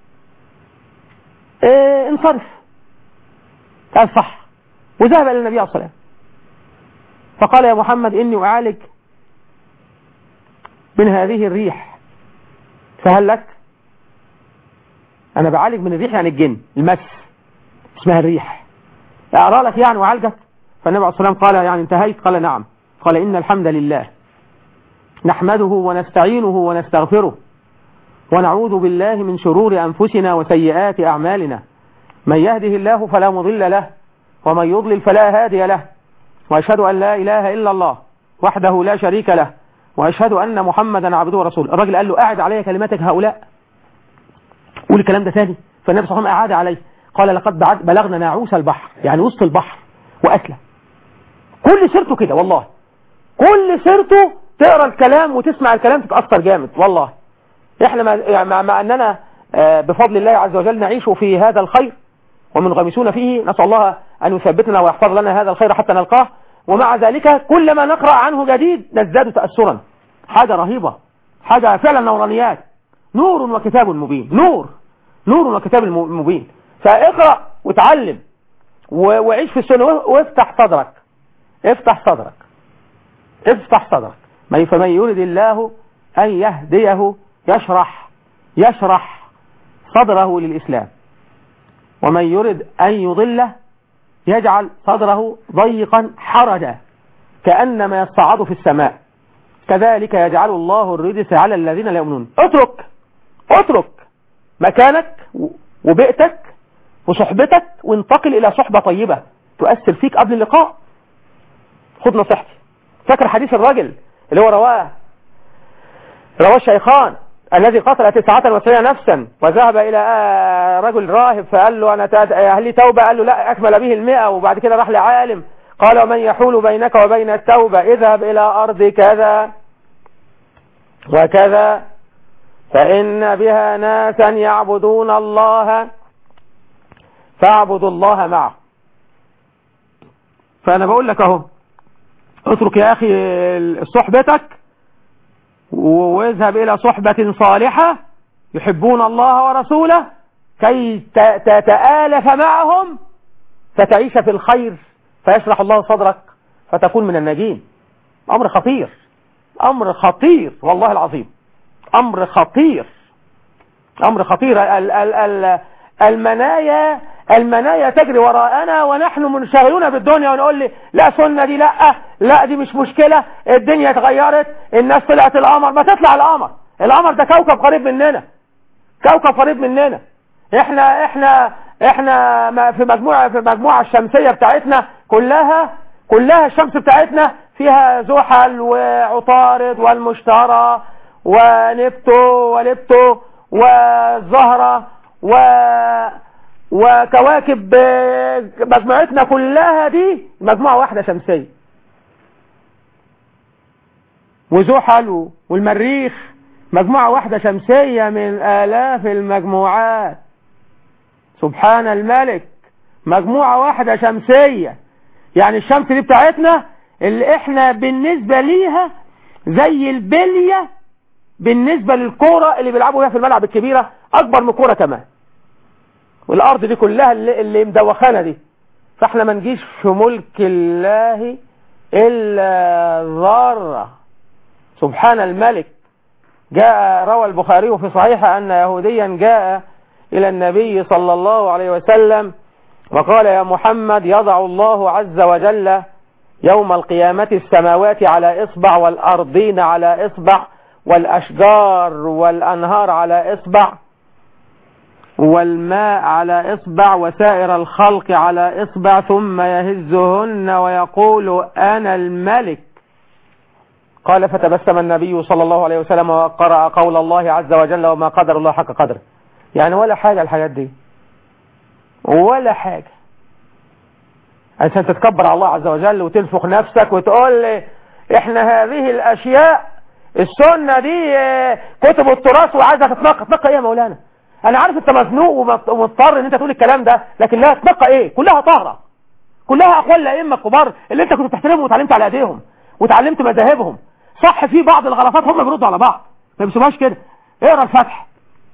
اه انصرف. قال صح، وذهب الى النبي عليه الصلاه والسلام فقال يا محمد اني اعالج من هذه الريح، فهل لك؟ انا بعالج من الريح يعني الجن، المس اسمها الريح، اقرا لك يعني وعالجك؟ فالنبي عليه الصلاه والسلام قال يعني انتهيت؟ قال نعم. قال ان الحمد لله نحمده ونستعينه ونستغفره ونعوذ بالله من شرور انفسنا وسيئات اعمالنا، من يهده الله فلا مضل له ومن يضلل فلا هادي له، واشهد ان لا اله الا الله وحده لا شريك له، واشهد ان محمدا عبده ورسوله. الراجل قال له اعد علي كلماتك هؤلاء، قول الكلام ده ثاني. فالنبي صلى الله عليه وسلم اعاد عليه، قال لقد بلغنا ناعوس البحر، يعني وسط البحر وأكله. كل سيرته كده والله، كل سيرته تقرا الكلام وتسمع الكلام تتأثر جامد والله. احنا مع, مع, مع اننا بفضل الله عز وجل نعيش في هذا الخير ومنغمسون فيه، نسأل الله ان يثبتنا ويحفظ لنا هذا الخير حتى نلقاه، ومع ذلك كلما نقرأ عنه جديد نزداد تأثرا. حاجة رهيبة، حاجة فعلا نورانيات، نور وكتاب مبين، نور نور وكتاب مبين. فاقرأ وتعلم وعيش في السنة، وافتح صدرك، افتح صدرك افتح صدرك. فمن يريد الله أن يهديه يشرح يشرح صدره للإسلام، ومن يريد أن يضله يجعل صدره ضيقا حرجا كأنما يصعد في السماء، كذلك يجعل الله الرجس على الذين لا يؤمنون. اترك اترك مكانك وبيئتك وصحبتك وانتقل إلى صحبة طيبة تؤثر فيك قبل اللقاء. خذ نصيحتي. فاكر حديث الرجل اللي هو رواه رواه الشيخان الذي قتل تسعة وتسعين نفسا وذهب إلى رجل راهب فقال له أنا هل لي توبة؟ قال له لا، أكمل به المئة. وبعد كده راح لعالم قال ومن يحول بينك وبين التوبة؟ اذهب إلى أرض كذا وكذا فإن بها ناسا يعبدون الله فاعبدوا الله معه. فأنا بقول لك أهو، اترك يا أخي صحبتك واذهب إلى صحبة صالحة يحبون الله ورسوله كي تتآلف معهم فتعيش في الخير فيشرح الله صدرك فتكون من الناجين. أمر خطير، أمر خطير والله العظيم، أمر خطير، أمر خطير. ال ال ال المنايا المنايا تجري وراءنا ونحن منشغلون بالدنيا، ونقول لي لا سنة دي، لا لا دي مش مشكلة، الدنيا اتغيرت، الناس طلعت القمر. ما تطلع القمر، القمر ده كوكب قريب مننا، كوكب قريب مننا. احنا احنا احنا في مجموعة في المجموعة الشمسية بتاعتنا كلها كلها الشمس بتاعتنا فيها زحل وعطارد والمشتري ونبتو ولبتو والزهرة و وكواكب مجموعتنا كلها دي مجموعة واحدة شمسية، وزحل والمريخ مجموعة واحدة شمسية من آلاف المجموعات. سبحان الملك، مجموعة واحدة شمسية. يعني الشمس دي بتاعتنا اللي احنا بالنسبة ليها زي البلية بالنسبة للكورة اللي بيلعبوا فيها في الملعب الكبيرة، أكبر من كورة كمان. والأرض دي كلها اللي, اللي مدوخانة دي. فاحنا ما نجيش في ملك الله إلا ذرة. سبحان الملك. جاء روى البخاري في صحيحه أن يهوديا جاء إلى النبي صلى الله عليه وسلم وقال يا محمد يضع الله عز وجل يوم القيامة السماوات على إصبع والأرضين على إصبع والأشجار والأنهار على إصبع والماء على إصبع وسائر الخلق على إصبع ثم يهزهن ويقول أنا الملك. قال فتبسم النبي صلى الله عليه وسلم وقرأ قول الله عز وجل وما قدر الله حق قدره. يعني ولا حاجة الحاجات دي، ولا حاجة، عشان تتكبر على الله عز وجل وتنفخ نفسك وتقول لي احنا هذه الاشياء السنة دي كتب التراث وعايزة تتنقى. تنقى ايه يا مولانا؟ انا عارف انت مزنوق ومضطر ان انت تقول الكلام ده، لكن لا تنقى ايه، كلها طهرة، كلها اقوال الائمه الكبار اللي انت كنت بتحترمهم وتعلمت على ايديهم وتعلمت مذاهبهم. صح في بعض الغلطات هم بيردوا على بعض، ما بيسيبوهاش كده. اقرا الفتح،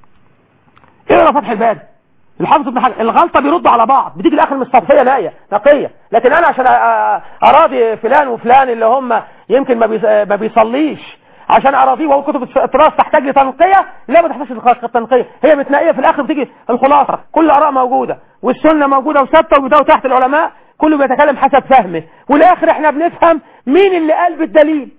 اقرا فتح الباري، الحافظ ابن حجر، الغلطه بيردوا على بعض، بتيجي الاخر مصطفيه نقيه نقيه. لكن انا عشان اراضي فلان وفلان اللي هم يمكن ما بيصليش عشان اراضيه واقول كتب التراث تحتاج لتنقيه، لا ما تحتاجش للتنقيه، هي متنقيه في الاخر بتيجي الخلاصه، كل الاراء موجوده والسنه موجوده وثابته وبيداوا تحت العلماء، كله بيتكلم حسب فهمه، والاخر احنا بنفهم مين اللي قال بالدليل.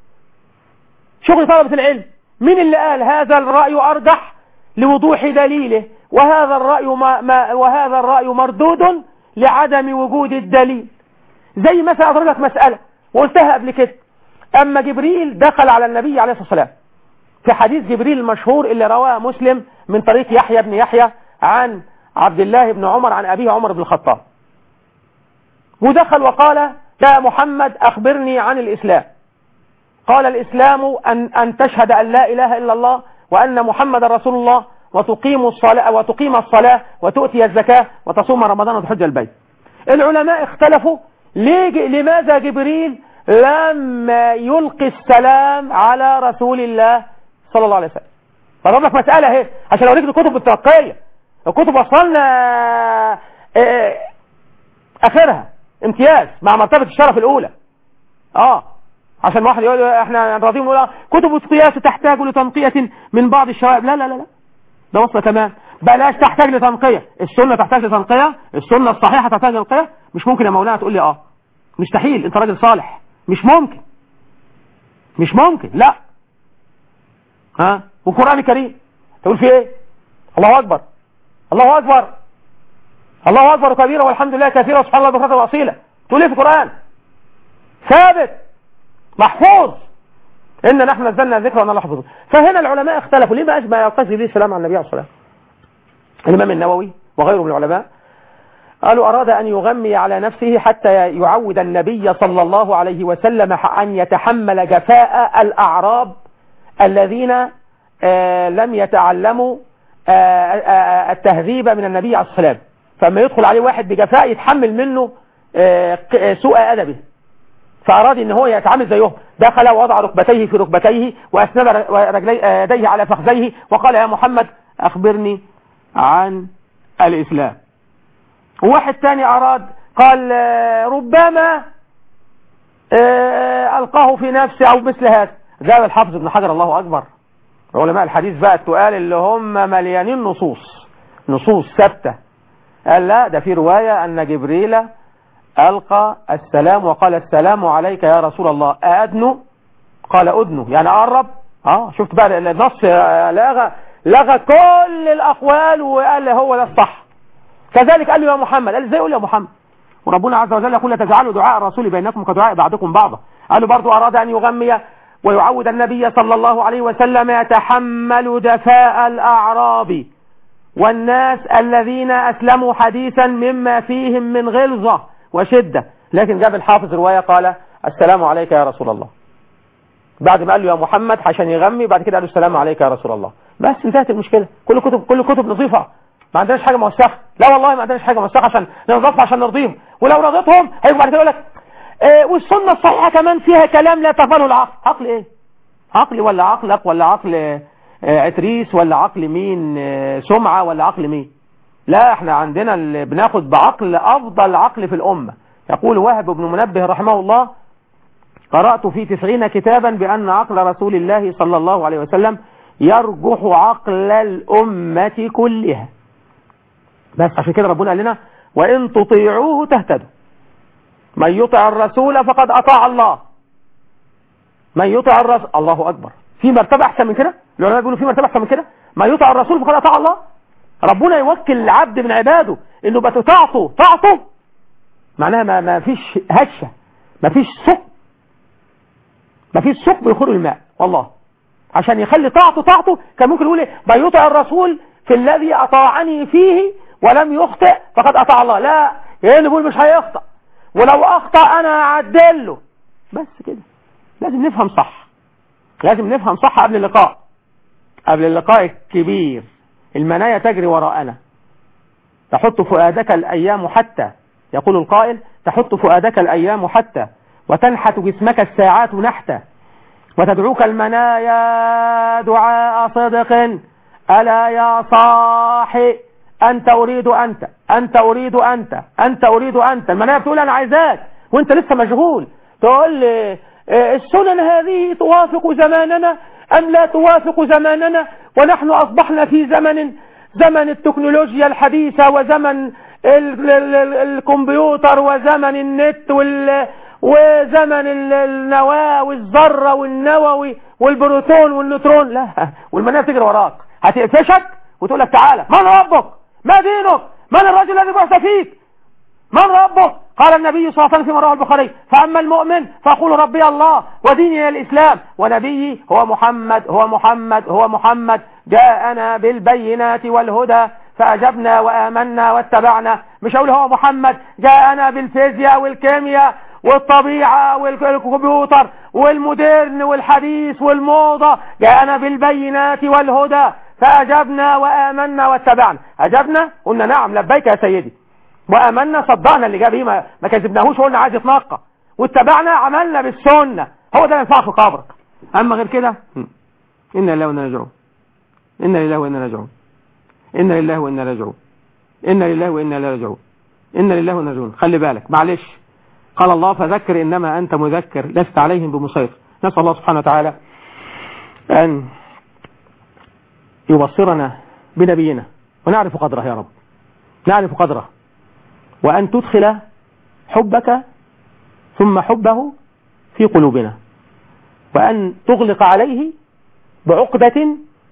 شغل طلبه العلم، مين اللي قال هذا الراي ارجح لوضوح دليله، وهذا الراي ما ما وهذا الراي مردود لعدم وجود الدليل. زي مثلا اضرب لك مساله وقلتها قبل كده، اما جبريل دخل على النبي عليه الصلاه والسلام في حديث جبريل المشهور اللي رواه مسلم من طريق يحيى بن يحيى عن عبد الله بن عمر عن ابيه عمر بن الخطاب، ودخل وقال يا محمد اخبرني عن الاسلام. قال الاسلام ان ان تشهد ان لا اله الا الله وان محمد رسول الله وتقيم الصلاه وتقيم الصلاه وتؤتي الزكاه وتصوم رمضان وتحج البيت. العلماء اختلفوا ليه لماذا جبريل لما يلقي السلام على رسول الله صلى الله عليه وسلم. فضرب لك مسألة اهي عشان اوريك الكتب الترقية، الكتب وصلنا اه اخرها امتياز مع مرتبة الشرف الاولى. اه عشان واحد يقول احنا راضيين نقول كتب القياس تحتاج لتنقية من بعض الشوائب، لا لا لا لا ده وصل تمام. بلاش تحتاج لتنقية، السنة تحتاج لتنقية، السنة الصحيحة تحتاج لتنقية. مش ممكن يا مولانا تقول لي اه مستحيل انت راجل صالح، مش ممكن مش ممكن لا. ها والقرآن الكريم تقول فيه ايه؟ الله اكبر الله اكبر الله اكبر كبيرا والحمد لله كثيرا وسبحان الله بكرة واصيلا. تقول ايه في القرآن؟ ثابت محفوظ ان نحن نزلنا الذكر وانا الله حفظه. فهنا العلماء اختلفوا ليه ما اجمع يلقي لي السلام على النبي عليه الصلاه والسلام. الامام النووي وغيره من العلماء قالوا أراد أن يغمي على نفسه حتى يعود النبي صلى الله عليه وسلم أن يتحمل جفاء الأعراب الذين آه لم يتعلموا آه آه التهذيب من النبي عليه الصلاة والسلام. فما يدخل عليه واحد بجفاء يتحمل منه آه سوء أدبه، فأراد أن هو يتعامل زيهم. دخل ووضع ركبتيه في ركبتيه وأسند يديه على فخذيه وقال يا محمد أخبرني عن الإسلام. وواحد تاني أراد قال ربما ألقاه في نفسه أو مثل هذا. جاب الحافظ ابن حجر الله أكبر، علماء الحديث بقى التقال اللي هم مليانين نصوص نصوص ثابتة، قال لا ده في رواية أن جبريل ألقى السلام وقال السلام عليك يا رسول الله أأدنو؟ قال أدنو يعني أقرب. اه شفت بقى النص لغى لغى كل الأقوال وقال هو ده الصح. كذلك قال له يا محمد، قال ازاي يقول يا محمد وربنا عز وجل يقول لا تجعلوا دعاء الرسول بينكم كدعاء بعضكم بعضا. قال له برضو أراد أن يغمي ويعود النبي صلى الله عليه وسلم يتحمل جفاء الأعراب والناس الذين أسلموا حديثا مما فيهم من غلظة وشدة. لكن جاب الحافظ رواية قال السلام عليك يا رسول الله بعد ما قال له يا محمد عشان يغمي، بعد كده قال له السلام عليك يا رسول الله. بس انتهت المشكلة. كل كتب كل كتب نظيفة، ما عندناش حاجة موسخة. لا والله ما عندناش حاجة موسخة عشان ننظفها عشان نرضيهم، ولو رضيتهم هيجوا بعد كده يقول لك إيه والسنة الصحيحة كمان فيها كلام لا تقبله العقل. عقل ايه؟ عقل ولا عقلك ولا عقل اه عتريس ولا عقل مين اه سمعة ولا عقل مين؟ لا احنا عندنا اللي بناخد بعقل افضل عقل في الامة. يقول وهب بن منبه رحمه الله قرأت في تسعين كتابا بأن عقل رسول الله صلى الله عليه وسلم يرجح عقل الأمة كلها. بس عشان كده ربنا قال لنا وإن تطيعوه تهتدوا. من يطع الرسول فقد أطاع الله. من يطع الرسول الله أكبر. في مرتبة أحسن من كده؟ العلماء بيقولوا في مرتبة أحسن من كده؟ من يطع الرسول فقد أطاع الله. ربنا يوكل العبد من عباده إنه بتطاعته طاعته معناها ما, ما فيش هشة، ما فيش ثقب، ما فيش ثقب يخر الماء. والله عشان يخلي طاعته طاعته كان ممكن يقول ايه من يطع الرسول في الذي أطاعني فيه ولم يخطئ فقد أطاع الله. لا يعني بيقول مش هيخطأ، ولو أخطأ أنا أعدل له. بس كده. لازم نفهم صح، لازم نفهم صح قبل اللقاء، قبل اللقاء الكبير المنايا تجري وراءنا، تحط فؤادك الأيام حتى، يقول القائل تحط فؤادك الأيام حتى، وتنحت جسمك الساعات نحتا، وتدعوك المنايا دعاء صدق، ألا يا صاحي أنت أريد أنت، أنت أريد أنت، أنت أريد أنت. المنايا بتقول أنا عايزاك وأنت لسه مشغول، تقول لي السنن هذه توافق زماننا أم لا توافق زماننا، ونحن أصبحنا في زمن زمن التكنولوجيا الحديثة، وزمن ال ال ال الكمبيوتر، وزمن النت، وال وزمن النواة والذرة والنووي والبروتون والنيوترون. لا، والمنايا تجري وراك، هتقفشك وتقول لك تعالى، من ربك؟ ما دينك؟ من الرجل الذي بعث فيك؟ من ربك؟ قال النبي صلى الله عليه وسلم فيما رواه البخاري: فأما المؤمن فيقول ربي الله وديني الإسلام ونبيي هو محمد هو محمد هو محمد جاءنا بالبينات والهدى فأجبنا وآمنا واتبعنا. مش أقول هو محمد جاءنا بالفيزياء والكيمياء والطبيعة والكمبيوتر والمودرن والحديث والموضة، جاءنا بالبينات والهدى فأجبنا وآمنا واتبعنا. أجبنا قلنا نعم لبيك يا سيدي، وآمنا صدقنا اللي جاب ايه، ما, ما كذبناهوش وقلنا عايز يتنقى، واتبعنا عملنا بالسنة. هو ده ينفع في قبرك. أما غير كده إنا لله وإنا راجعون، إنا لله وإنا راجعون، إنا لله وإنا راجعون، إنا لله وإنا راجعون، إنا لله وإنا راجعون. خلي بالك معلش، قال الله فذكر إنما أنت مذكر لست عليهم بمسيطر. نسأل الله سبحانه وتعالى أن يبصرنا بنبينا ونعرف قدره يا رب، نعرف قدره، وأن تدخل حبك ثم حبه في قلوبنا، وأن تغلق عليه بعقدة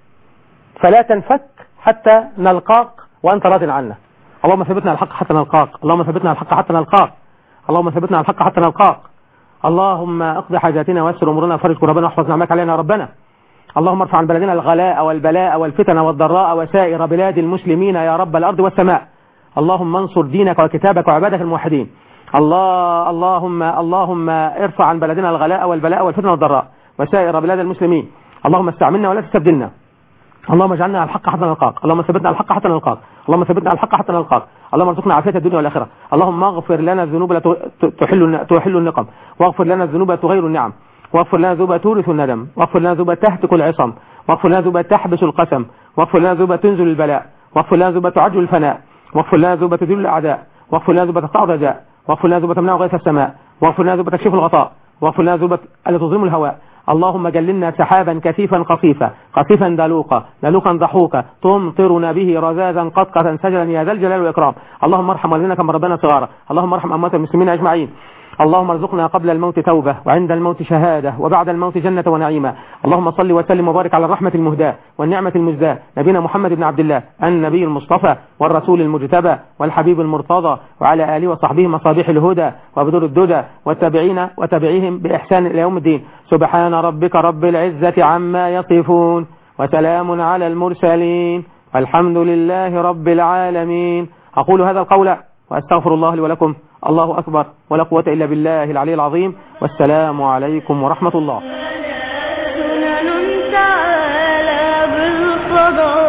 فلا تنفك حتى نلقاك وأنت راض عنا. اللهم ثبتنا على الحق حتى نلقاك، اللهم ثبتنا على الحق حتى نلقاك، اللهم ثبتنا على الحق حتى نلقاك. اللهم اقضي حاجاتنا ويسر امورنا وفرج كربنا واحفظ نعمك علينا يا ربنا. اللهم ارفع عن بلدنا الغلاء والبلاء والفتن والضراء وسائر بلاد المسلمين يا رب الأرض والسماء. اللهم انصر دينك وكتابك وعبادك الموحدين. الله اللهم اللهم ارفع عن بلدنا الغلاء والبلاء والفتن والضراء وسائر بلاد المسلمين. اللهم استعملنا ولا تستبدلنا. اللهم اجعلنا على الحق حتى نلقاك، اللهم ثبتنا على الحق حتى نلقاك، اللهم ثبتنا على الحق حتى نلقاك. اللهم ارزقنا عافية الدنيا والآخرة. اللهم اغفر لنا الذنوب لا تحل تحل النقم، واغفر لنا الذنوب لا تغير النعم، واغفر لنا ذنوب تورث الندم، واغفر لنا ذنوب تهتك العصم، واغفر لنا ذنوب تحبس القسم، واغفر لنا ذنوب تنزل البلاء، واغفر لنا ذنوب تعجل الفناء، واغفر لنا ذنوب تذل الأعداء، واغفر لنا ذنوب تقطع الرجاء، واغفر لنا ذنوب تمنع غيث السماء، واغفر لنا ذنوب تكشف الغطاء، واغفر لنا ذنوب التي تظلم الهواء. اللهم جللنا سحابا كثيفا قصيفا قصيفا دلوقا دلوقا ضحوكا تمطرنا به رذاذا قطقة سجلا يا ذا الجلال والإكرام. اللهم ارحم والدينا كما ربنا صغارا. اللهم ارحم أموات المسلمين أجمعين. اللهم ارزقنا قبل الموت توبة وعند الموت شهادة وبعد الموت جنة ونعيما. اللهم صل وسلم وبارك على الرحمة المهداة والنعمة المزداة نبينا محمد بن عبد الله النبي المصطفى والرسول المجتبى والحبيب المرتضى، وعلى آله وصحبه مصابيح الهدى وبدور الدجى والتابعين وتابعيهم بإحسان إلى يوم الدين. سبحان ربك رب العزة عما يصفون وسلام على المرسلين والحمد لله رب العالمين. أقول هذا القول وأستغفر الله لي ولكم. الله أكبر ولا قوة إلا بالله العلي العظيم، والسلام عليكم ورحمة الله. سنن تعالى بالقضاء